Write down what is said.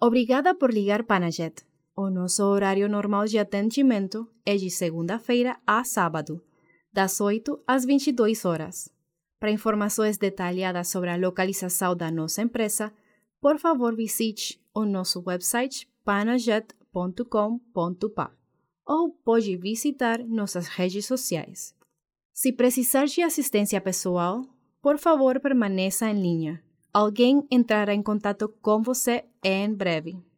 Obrigada por ligar Panajet. O nosso horário normal de atendimento é de segunda-feira a sábado, das 8 às 22 horas. Para informações detalhadas sobre a localização da nossa empresa, por favor visite o nosso website panajet.com.pa ou pode visitar nossas redes sociais. Se precisar de assistência pessoal, por favor permaneça em linha. Alguém entrará em contato com você em breve.